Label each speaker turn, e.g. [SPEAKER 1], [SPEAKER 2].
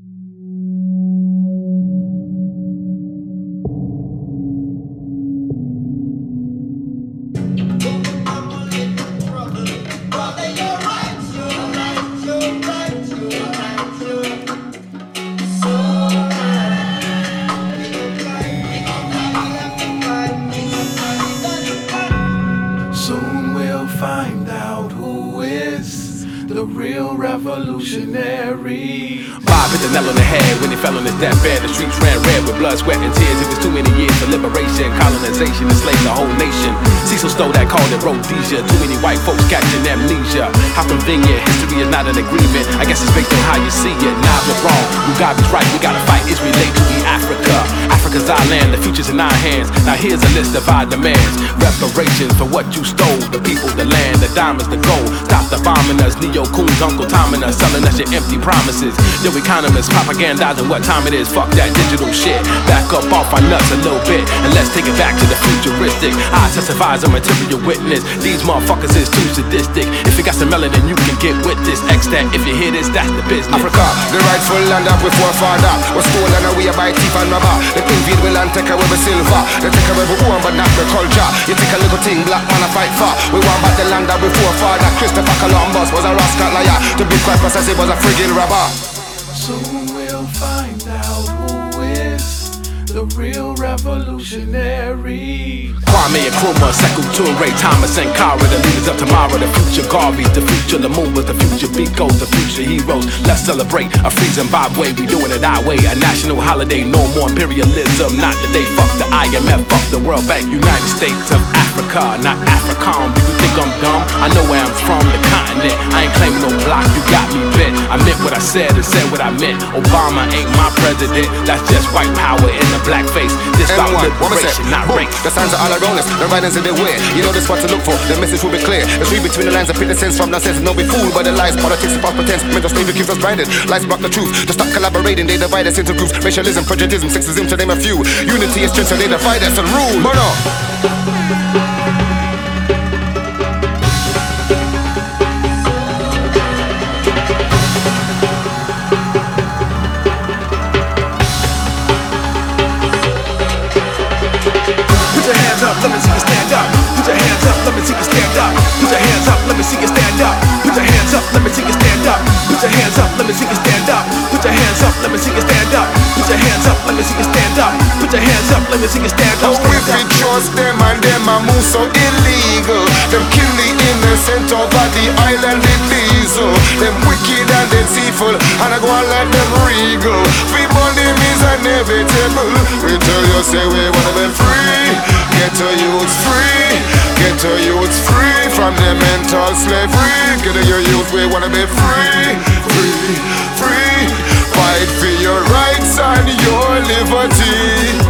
[SPEAKER 1] Soon we'll find out who is the real revolutionary.
[SPEAKER 2] Bob hit the nail on the head when he fell on his deathbed. The streets ran red with blood, sweat, and tears. It was too many years for liberation, colonization, enslaved the whole nation. Cecil stole that, called it Rhodesia. Too many white folks catching amnesia. How convenient, history is not an agreement. I guess it's based on how you see it. Nah, we're wrong, Mugabe's right. We gotta fight, it's related to the Africa. Africa's our land, the future's in our hands. Now here's a list of our demands. Reparations for what you stole. The people, the land, the diamonds, the gold. Stop the bombing us, neo-coons, Uncle Tom and us, selling us your empty promises. Yo, economists propagandizing what time it is. Fuck that digital shit. Back up off our nuts a little bit and let's take it back to the futuristic. I testify as a material witness. These motherfuckers is too sadistic. If you got some melanin, you can get with this. X that, if you hear this, that's the business.
[SPEAKER 3] Africa, the rightful land of we forefather was stolen away by thief and robber. They invade we land, take away we silver. They take away we own but not the culture. You take a little thing black man a fight for. We want back the land of we forefather. Christopher Columbus was a rascal liar. To be quite precise, he was a friggin' robber.
[SPEAKER 1] Soon we'll find out who is the real revolutionary.
[SPEAKER 2] Kwame Nkrumah, Sekou Toure, Thomas Sankara, the leaders of tomorrow, the future Garvey, the future Lumumba, the future Bikos, the future heroes. Let's celebrate a free Zimbabwe, we doing it our way, a national holiday, no more imperialism, not the day, fuck the IMF, fuck the World Bank, United States of Africa, not African. Do you think I'm dumb? I know where I'm from, the continent, I ain't claiming no block, you got me bent. I meant what I said and said what I meant. Obama ain't my president, that's just white power in the blackface. This about liberation, not race.
[SPEAKER 3] The signs are all around us, the writings in their way. You know this what to look for, the message will be clear. Let's read between the lines and pick the sense from nonsense. And don't be fooled by the lies, politics, and false pretense. Mental slavery keeps us blinded, lies block the truth. To stop collaborating, they divide us into groups. Racialism, prejudice, sexism, to name a few. Unity is strength, so they divide us and rule. Bono.
[SPEAKER 1] Let me see you stand up. Put your hands up, let me see you stand up. Put your hands up, let me see you stand up. Put your hands up, let me see you stand up. Put your hands up, let me see you stand up. Put your hands up, let me see you stand up. Put your hands up, let me see you stand up. Put your hands up, let me see you stand up.
[SPEAKER 3] Oh, if we trust them and them a move so illegal. Them kill the innocent over the island in diesel. Them wicked and deceitful, and I go and let them regal. Free them is inevitable. We tell you say we wanna be free. Get to youths free. Get to youths free from the mental slavery. Get to your youth, we wanna be free. Free, free. Fight for your rights and your liberty.